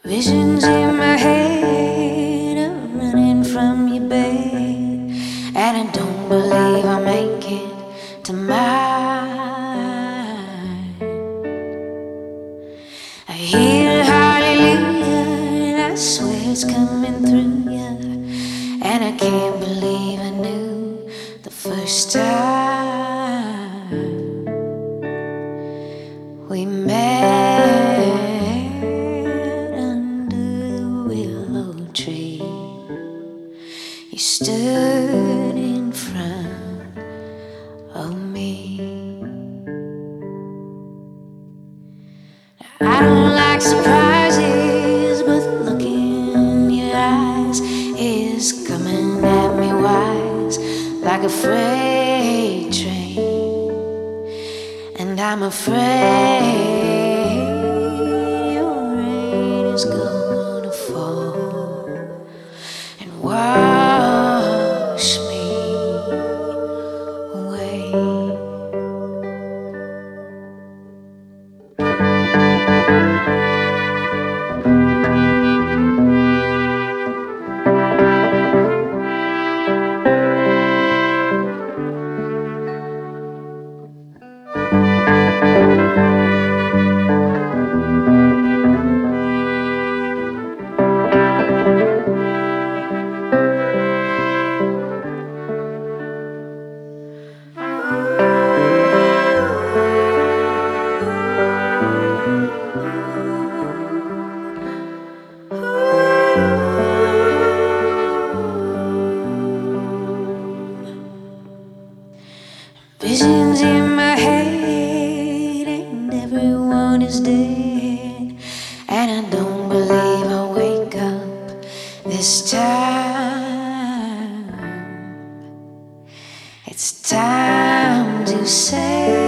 Visions in my head of running from your bed, and I don't believe I'll make it to mine. I hear hallelujah, and I swear it's coming through ya, and I can't believe I knew the first time we met under the willow tree. You stood in front of me. I don't like surprises, but the look in your eyes is coming at me wise, like a freight train. And I'm afraid your rain is gonna fall and wash me away. Visions in my head, and everyone is dead, and I don't believe I'll wake up this time. It's time to say